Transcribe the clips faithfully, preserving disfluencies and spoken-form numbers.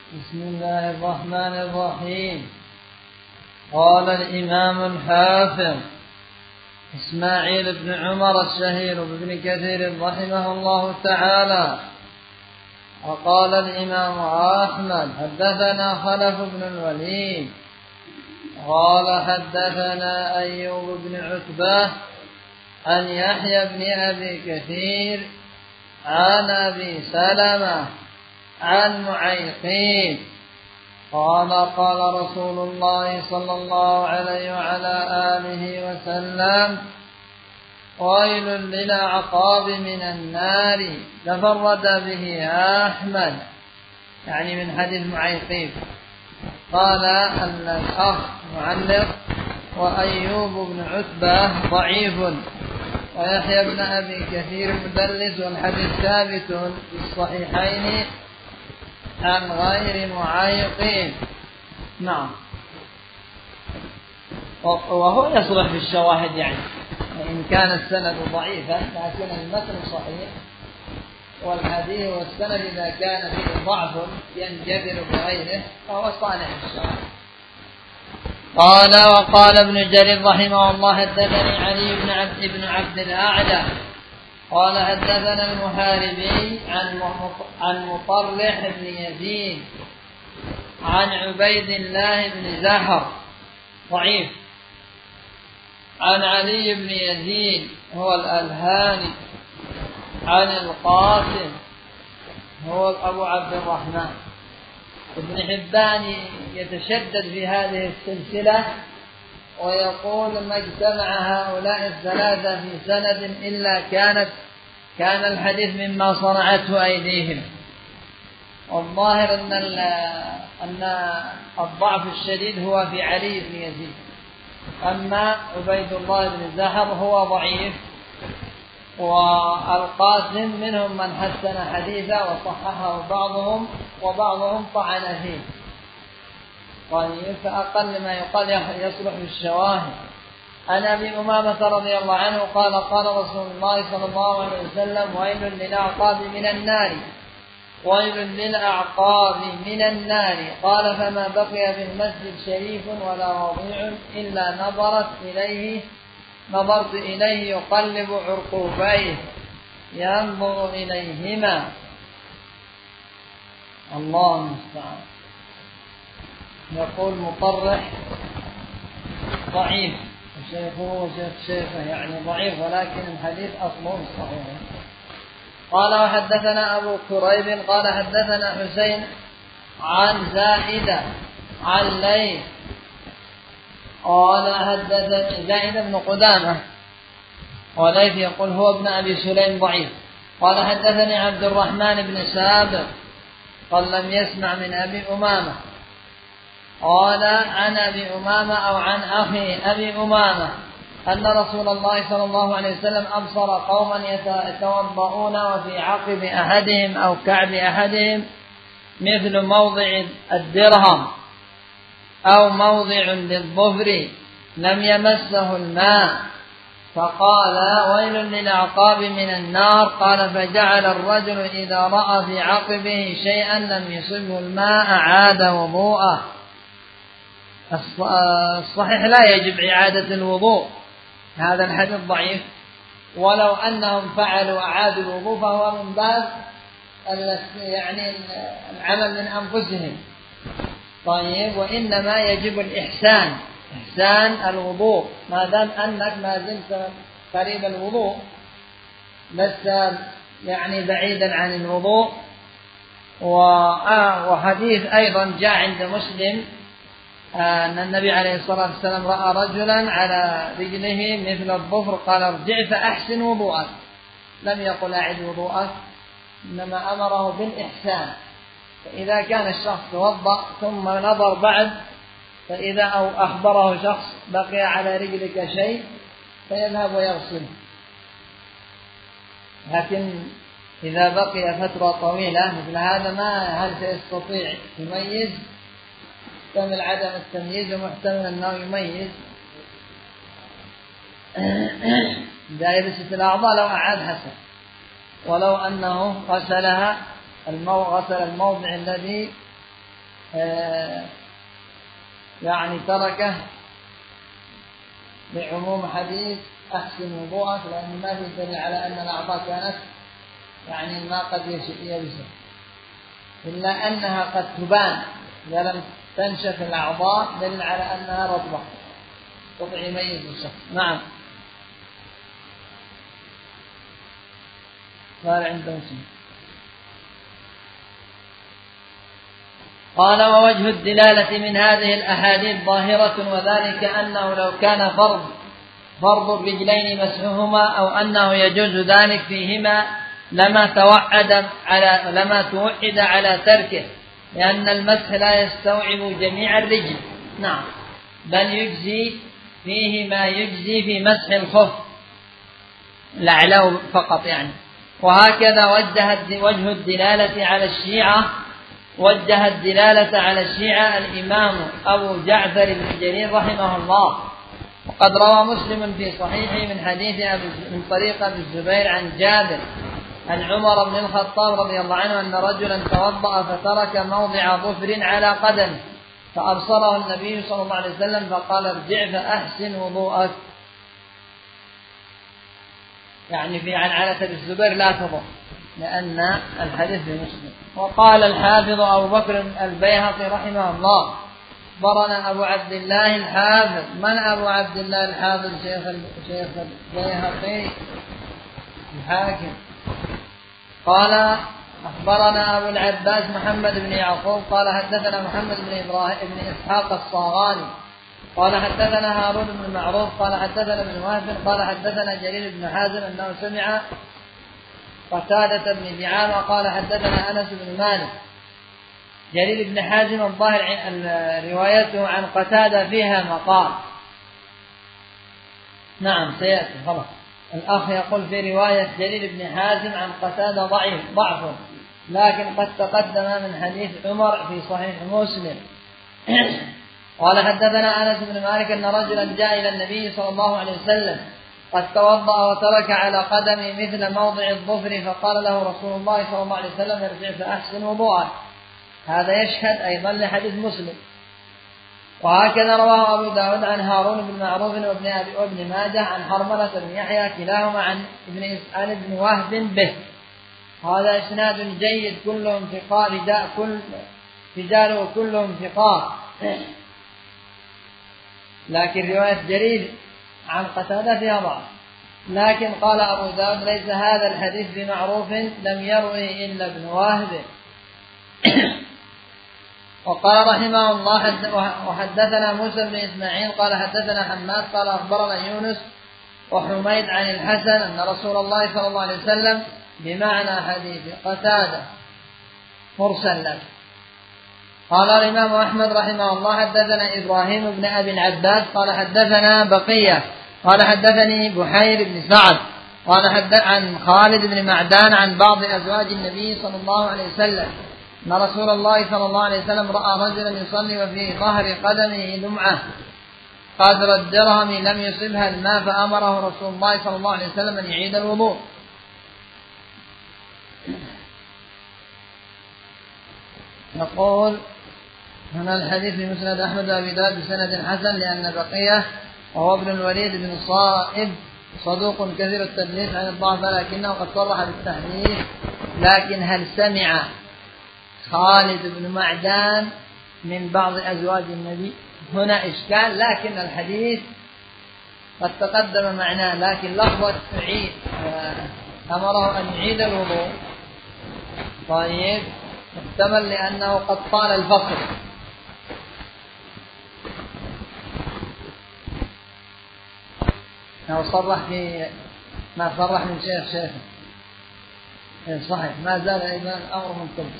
بسم الله الرحمن الرحيم. قال الإمام الحافظ إسماعيل بن عمر الشهير بن كثير رحمه الله تعالى: وقال الإمام أحمد حدثنا خلف بن الوليد قال حدثنا أيوب بن عتبة عن يحيى بن أبي كثير عن أبي سلمة عن معيقين قال قال رسول الله صلى الله عليه وعلى آله وسلم: ويل للأعقاب من النار. تفرد به أحمد، يعني من حديث معيقين. قال الأخ معلق: وأيوب بن عتبة ضعيف، ويحيى بن أبي كثير مدلس، والحديث ثابت في الصحيحين عن غير معيقين. نعم. وهو يصلح بالشواهد، يعني إن كان السند ضعيفا لكن المتن صحيح، والحديث والسند إذا كان فيه ضعف ينجبر بغيره فهو صالح بالشواهد. قال وقال ابن جرير رحمه الله: حدثني علي بن عبد بن عبد الأعلى قال حدثنا المحاربي عن عن مطرح بن يزيد عن عبيد الله بن زهر ضعيف، عن علي بن يزيد هو الألهاني، عن القاسم هو أبو عبد الرحمن. ابن حبان يتشدد في هذه السلسلة ويقول: ما اجتمع هؤلاء الثلاثة في سند إلا كانت كان الحديث مما صنعته أيديهم. والظاهر أن أن الضعف الشديد هو في علي بن يزيد، أما عبيد الله بن زهر هو ضعيف، والقاسم منهم من حسن حديثه وصححه بعضهم وبعضهم طعن فيه. طيب، فأقل ما يقال يصلح بالشواهد. عن أبي أمامة رضي الله عنه قال قال رسول الله صلى الله عليه وسلم: ويل للأعقاب من النار، ويل للأعقاب من النار. قال: فما بقي في المسجد شريف ولا وضيع إلا نظرت إليه نظرت إليه يقلب عرقوبيه ينظر إليهما. الله المستعان. يقول مطرح ضعيف، وشيخه وشيخ شيخه يعني ضعيف، ولكن الحديث أصله صحيح. قال وحدثنا أبو كريب قال حدثنا حسين عن زائدة عن ليث قال حدثني زائدة بن قدامة، وليث يقول هو ابن أبي سليم ضعيف. قال حدثني عبد الرحمن بن سابق قال لم يسمع من أبي أمامة. قال عن أبي أمامة أو عن أخي أبي أمامة أن رسول الله صلى الله عليه وسلم أبصر قوما يتوضؤون وفي عقب أحدهم أو كعب أحدهم مثل موضع الدرهم أو موضع للظفر لم يمسه الماء، فقال: ويل للأعقاب من النار. قال: فجعل الرجل إذا رأى في عقبه شيئا لم يصبه الماء عاد وضوءه. الصحيح لا يجب إعادة الوضوء، هذا الحديث ضعيف، ولو أنهم فعلوا أعادوا الوضوء فهو من باب يعني العمل من أنفسهم. طيب، وإنما يجب الإحسان إحسان الوضوء، ما دام أنك ما زلت قريب الوضوء لست يعني بعيدا عن الوضوء. وحديث أيضا جاء عند مسلم أن النبي عليه الصلاة والسلام رأى رجلا على رجله مثل الظفر قال: ارجع فأحسن وضوءك. لم يقل أعد وضوءك، إنما أمره بالإحسان. فإذا كان الشخص توضأ ثم نظر بعد، فإذا أو أخبره شخص بقي على رجلك شيء فيذهب ويغسله. لكن إذا بقي فترة طويلة مثل هذا ما هل سيستطيع يميز؟ محتمل عدم التمييز ومحتمل أنه يميز. إذا يبست الأعضاء لو أعاد حسن، ولو أنه غسلها غسل الموضع الذي يعني تركه بعموم حديث أحسن وضوءك، لأن ما في دليل على أن الأعضاء كانت يعني الماء قد يبسه، إلا أنها قد تبان إذا لم تنشف الأعضاء، دليل على أنها رطبة قطع يميز الشخص. نعم. قال عند مسلم. قال ووجه الدلالة من هذه الأحاديث ظاهرة، وذلك أنه لو كان فرض فرض الرجلين مسحهما أو أنه يجوز ذلك فيهما لما توعد على لما توعد على تركه، لأن المسح لا يستوعب جميع الرجل. نعم، بل يجزي فيه ما يجزي في مسح الخف الأعلى فقط يعني. وهكذا وجه وجه الدلالة على الشيعة وجه الدلالة على الشيعة الإمام أبو جعفر بن جرير رحمه الله. وقد روى مسلم في صحيحه من حديث أبي من طريق أبي الزبير عن جابر عن عمر بن الخطاب رضي الله عنه أن رجلا توضأ فترك موضع ظفر على قدمه، فأبصره النبي صلى الله عليه وسلم فقال ارجع فأحسن وضوءك. يعني في عن علة بن الزبير لا تضر، لأن الحديث في مسلم. وقال الحافظ أبو بكر البيهقي رحمه الله أخبرنا أبو عبد الله الحافظ. من أبو عبد الله الحافظ؟ شيخ شيخ البيهقي الحاكم. قال أخبرنا أبو العباس محمد بن يعقوب قال حدثنا محمد بن إبراهيم بن إسحاق الصاغاني قال حدثنا هارون بن معروف قال حدثنا ابن وهب قال حدثنا جرير بن حازم أنه سمع قتادة بن دعامة قال حدثنا أنس بن مالك. جرير بن حازم الظاهر روايته عن قتادة فيها مقال. نعم سيأتي خلاص. الأخ يقول في رواية جرير بن حازم عن قتادة ضعيف ضعف، لكن قد تقدم من حديث عمر في صحيح مسلم. قال حدثنا أنس بن مالك أن رجلا جاء إلى النبي صلى الله عليه وسلم قد توضأ وترك على قدمه مثل موضع الظفر، فقال له رسول الله صلى الله عليه وسلم ارجع فأحسن وضوءك. هذا يشهد أيضا لحديث مسلم. وهكذا رواه أبو داود عن هارون بن معروف وابن أبي وابن ماجه عن حرملة بن يحيى كلاهما عن ابن إسحاق بن وهب به. هذا إسناد جيد كلهم ثقات رجال كل رجاله كلهم ثقات، لكن رواية جرير عن قتادة فيها ضعف. لكن قال أبو داود ليس هذا الحديث بمعروف لم يروه إلا ابن وهب. وقال رحمه الله وحدثنا موسى بن إسماعيل قال حدثنا حماد قال أخبرنا يونس وحميد عن الحسن أن رسول الله صلى الله عليه وسلم بمعنى حديث قتادة مرسل له. قال الإمام أحمد رحمه الله حدثنا إبراهيم بن أبي العباس قال حدثنا بقية قال حدثني بحير بن سعد قال حدث عن خالد بن معدان عن بعض أزواج النبي صلى الله عليه وسلم أن رسول الله صلى الله عليه وسلم رأى رجلا يصلي وفي ظهر قدمه لمعة قدر الدرهم لم يصبها الماء، فأمره رسول الله صلى الله عليه وسلم أن يعيد الوضوء. نقول هنا الحديث في مسند أحمد وأبي داود بسند حسن، لأن بقية وهو ابن الوليد بن الصائب صدوق كثير التدليس عن الضعف، لكنه قد صرح بالتحديث. لكن هل سمع خالد بن معدان من بعض أزواج النبي؟ هنا إشكال، لكن الحديث قد تقدم معناه، لكن لفظة عيد أمره أن يعيد الوضوء طيب محتمل لأنه قد طال الفصل. أو صرح في ما صرح من شيخ شيخ صحيح، ما زال أيضا الأمر منتبه.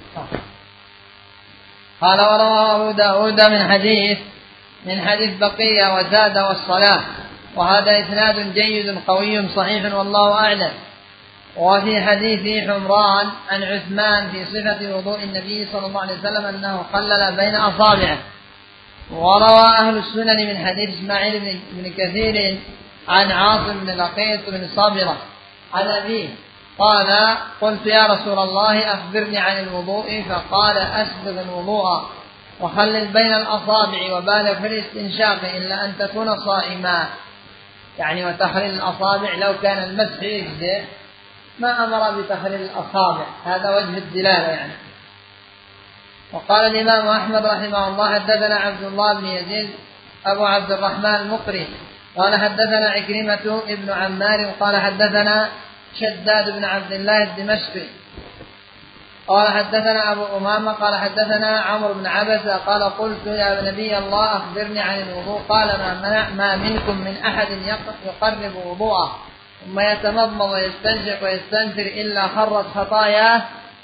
قال ورواه أبو داود من حديث من حديث بقية وزاد والصلاة، وهذا إسناد جيد قوي صحيح والله أعلم. وفي حديث حمران عن عثمان في صفة وضوء النبي صلى الله عليه وسلم أنه قلل بين أصابعه. وروى أهل السنن من حديث إسماعيل بن كثير عن عاصم بن لقيط بن صابرة عن أبيه قال قلت يا رسول الله أخبرني عن الوضوء، فقال أسبغ الوضوء وخلل بين الأصابع وبالغ في الاستنشاق إلا أن تكون صائما، يعني وتخليل الأصابع لو كان المسح يجزئ ما أمر بتخليل الأصابع، هذا وجه الدلالة يعني. وقال الإمام أحمد رحمه الله حدثنا عبد الله بن يزيد أبو عبد الرحمن المقري قال حدثنا عكرمة ابن عمار قال حدثنا شداد بن عبد الله الدمشقي قال حدثنا أبو أمامة قال حدثنا عمرو بن عبسة قال قلت يا نبي الله أخبرني عن الوضوء، قال ما, منع ما منكم من أحد يقرب وضوءه ثم يتمضمض ويستنشق ويستنثر إلا خرت خطاياه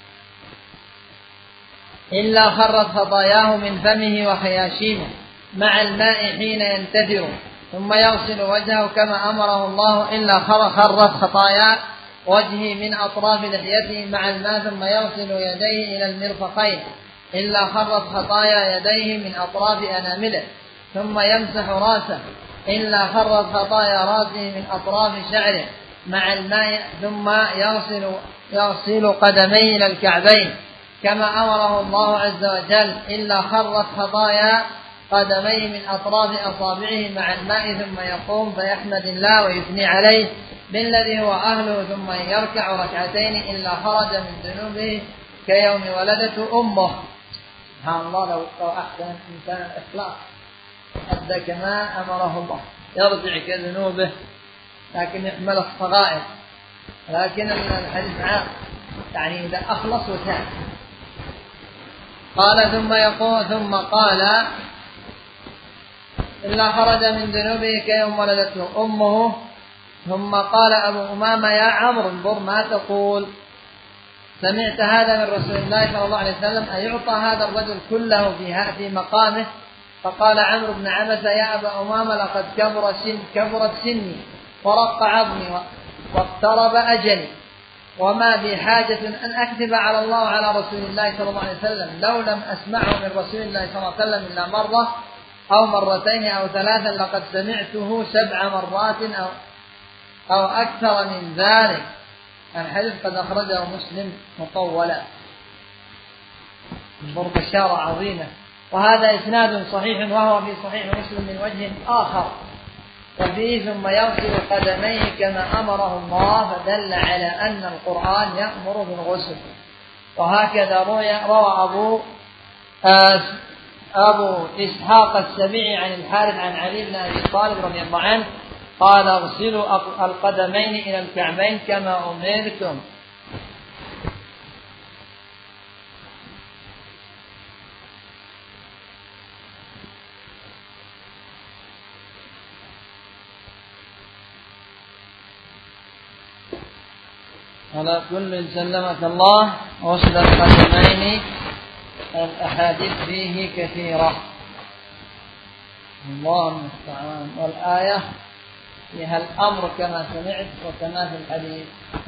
إلا خرت خطاياه من فمه وخياشيمه مع الماء حين ينتثر، ثم يغسل وجهه كما أمره الله إلا خرت خطايا وجهه من أطراف لحيته مع الماء، ثم يغسل يديه إلى المرفقين إلا خرت خطايا يديه من أطراف أنامله، ثم يمسح راسه إلا خرت خطايا راسه من أطراف شعره مع الماء، ثم يغسل, يغسل قدميه إلى الكعبين كما أمره الله عز وجل إلا خرت خطايا قدميه من أطراف أصابعه مع الماء، ثم يقوم فيحمد الله ويثني عليه بالذي هو أهله، ثم يركع ركعتين إلا خرج من ذنوبه كيوم ولدته أمه. سبحان الله، لو أحسن الإنسان الإخلاص أدى كما أمره الله يرجع كذنوبه لكن يحمل الصغائر، لكن الحديث عام يعني إذا أخلص وتاب. قال ثم يقول ثم قال إلا خرج من ذنوبه كيوم ولدته أمه. ثم قال أبو أمامة يا عمرو انظر ما تقول، سمعت هذا من رسول الله صلى الله عليه وسلم أيعطى هذا الرجل كله في مقامه؟ فقال عمرو بن عبسة يا أبا أمامة لقد كبر سن كبرت سني ورق عظمي واقترب أجلي، وما بي حاجة أن أكذب على الله وعلى رسول الله صلى الله عليه وسلم لو لم أسمعه من رسول الله صلى الله عليه وسلم إلا مرة أو مرتين أو ثلاثا، لقد سمعته سبع مرات أو, أو أكثر من ذلك. الحديث قد أخرجه مسلم مطولا. انظر بشارة عظيمة، وهذا إسناد صحيح وهو في صحيح مسلم من وجه آخر، وفيه ثم يغسل قدميه كما أمره الله، فدل على أن القرآن يأمر بالغسل. وهكذا روى أبو أبو إسحاق السبيعي عن الحارث عن علي بن أبي طالب رضي الله عنه قال اغسلوا القدمين إلى الكعبين كما أمرتم. على كل سلمك الله. غسل القدمين الأحاديث فيه كثيرة، الله المستعان، والآية فيها الأمر كما سمعت وكما في الحديث.